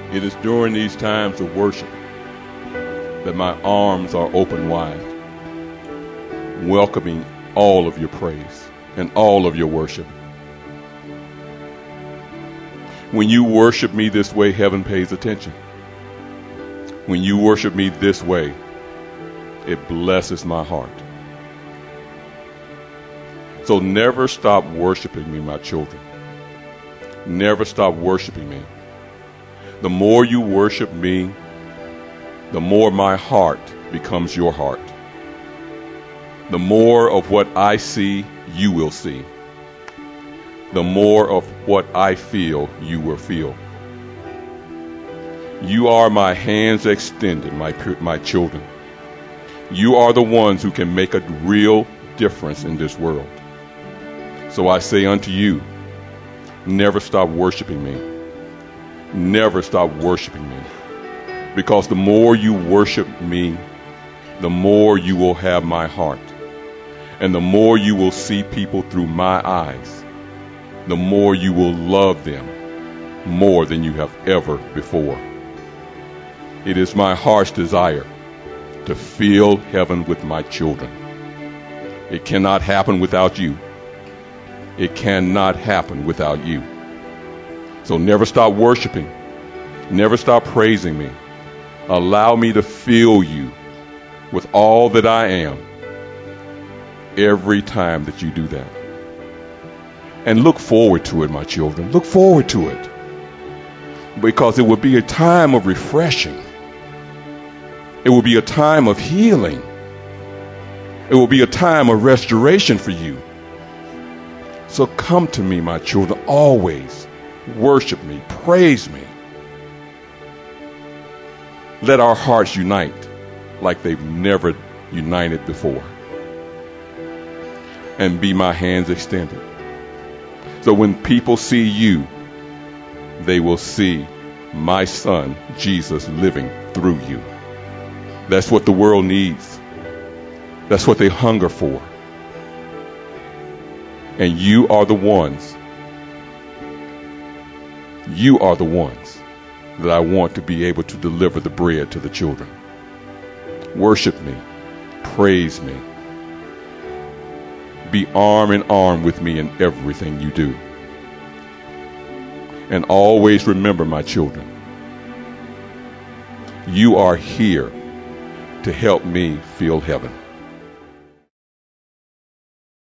It is during these times of worship that my arms are open wide, welcoming all of your praise and all of your worship. When you worship me this way, heaven pays attention. When you worship me this way, it blesses my heart. So never stop worshiping me, my children. Never stop worshiping me. The more you worship me, the more my heart becomes your heart. The more of what I see, you will see. The more of what I feel, you will feel. You are my hands extended, my children. You are the ones who can make a real difference in this world. So I say unto you, never stop worshiping me. Never stop worshiping me. Because the more you worship me, the more you will have my heart. And the more you will see people through my eyes, the more you will love them more than you have ever before. It is my heart's desire to fill heaven with my children. It cannot happen without you. It cannot happen without you. So never stop worshiping. Never stop praising me. Allow me to fill you with all that I am every time that you do that. And look forward to it, my children. Look forward to it. Because it will be a time of refreshing. It will be a time of healing. It will be a time of restoration for you. So come to me, my children, always. Worship me, praise me. Let our hearts unite like they've never united before. And be my hands extended. So when people see you, they will see my son, Jesus, living through you. That's what the world needs. That's what they hunger for. And you are the ones that I want to be able to deliver the bread to the children. Worship me. Praise me. Be arm in arm with me in everything you do. And always remember, my children, you are here to help me feel heaven.